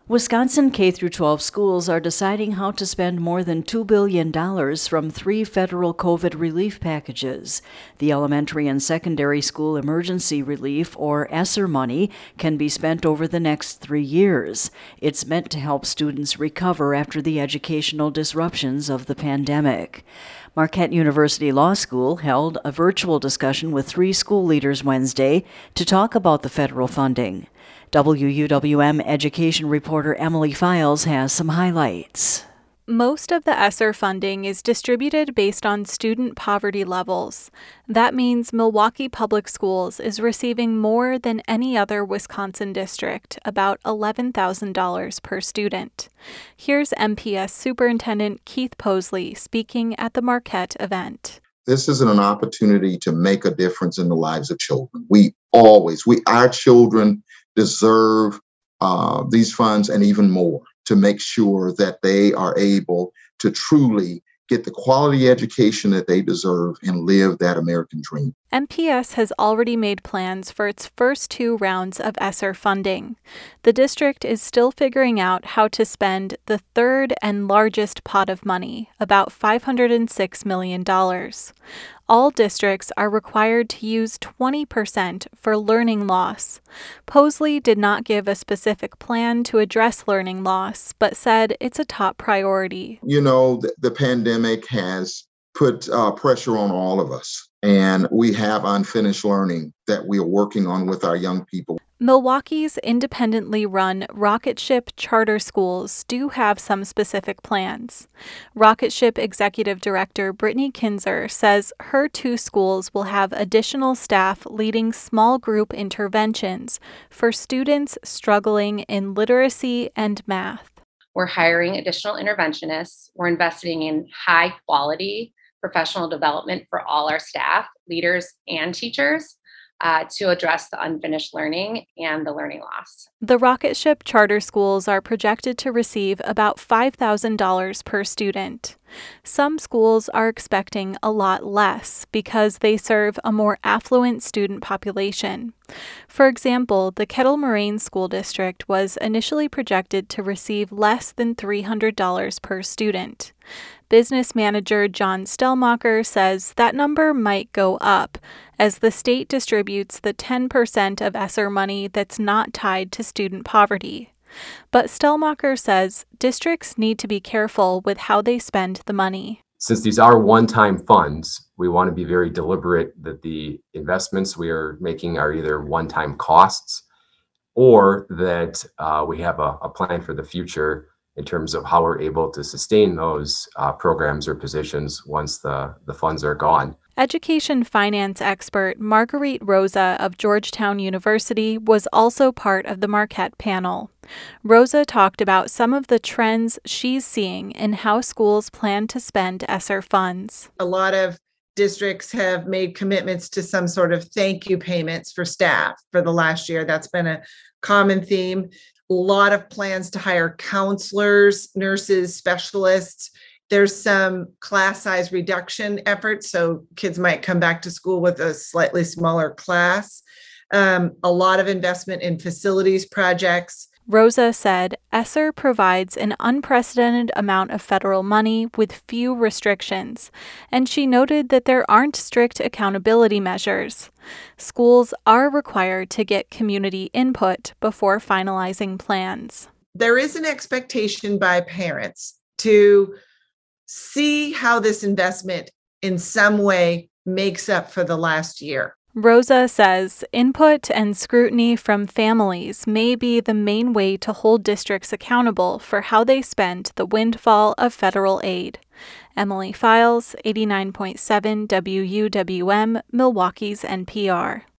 Wisconsin K-12 schools are deciding how to spend more than $2 billion from 3 federal COVID relief packages. The Elementary and Secondary School Emergency Relief, or ESSER money, can be spent over the next 3 years. It's meant to help students recover after the educational disruptions of the pandemic. Marquette University Law School held a virtual discussion with 3 school leaders Wednesday to talk about the federal funding. WUWM education reporter Emily Files has some highlights. Most of the ESSER funding is distributed based on student poverty levels. That means Milwaukee Public Schools is receiving more than any other Wisconsin district, about $11,000 per student. Here's MPS Superintendent Keith Posley speaking at the Marquette event. This isn't an opportunity to make a difference in the lives of children. Our children deserve these funds and even more to make sure that they are able to truly get the quality education that they deserve and live that American dream. MPS has already made plans for its first 2 rounds of ESSER funding. The district is still figuring out how to spend the third and largest pot of money, about $506 million. All districts are required to use 20% for learning loss. Posley did not give a specific plan to address learning loss, but said it's a top priority. You know, the pandemic has put pressure on all of us, and we have unfinished learning that we are working on with our young people. Milwaukee's independently run Rocketship charter schools do have some specific plans. Rocketship Executive Director Brittany Kinzer says her 2 schools will have additional staff leading small group interventions for students struggling in literacy and math. We're hiring additional interventionists. We're investing in high quality professional development for all our staff, leaders, and teachers. To address the unfinished learning and the learning loss. The Rocketship charter schools are projected to receive about $5,000 per student. Some schools are expecting a lot less because they serve a more affluent student population. For example, the Kettle Moraine School District was initially projected to receive less than $300 per student. Business manager John Stellmacher says that number might go up as the state distributes the 10% of ESSER money that's not tied to student poverty. But Stellmacher says districts need to be careful with how they spend the money. Since these are one-time funds, we want to be very deliberate that the investments we are making are either one-time costs or that we have a plan for the future in terms of how we're able to sustain those programs or positions once the funds are gone. Education finance expert Marguerite Rosa of Georgetown University was also part of the Marquette panel. Rosa talked about some of the trends she's seeing in how schools plan to spend ESSER funds. A lot of districts have made commitments to some sort of thank you payments for staff for the last year. That's been a common theme. A lot of plans to hire counselors, nurses, specialists. There's some class size reduction efforts, so kids might come back to school with a slightly smaller class. A lot of investment in facilities projects. Rosa said ESSER provides an unprecedented amount of federal money with few restrictions, and she noted that there aren't strict accountability measures. Schools are required to get community input before finalizing plans. There is an expectation by parents to see how this investment in some way makes up for the last year. Rosa says input and scrutiny from families may be the main way to hold districts accountable for how they spend the windfall of federal aid. Emily Files, 89.7 WUWM, Milwaukee's NPR.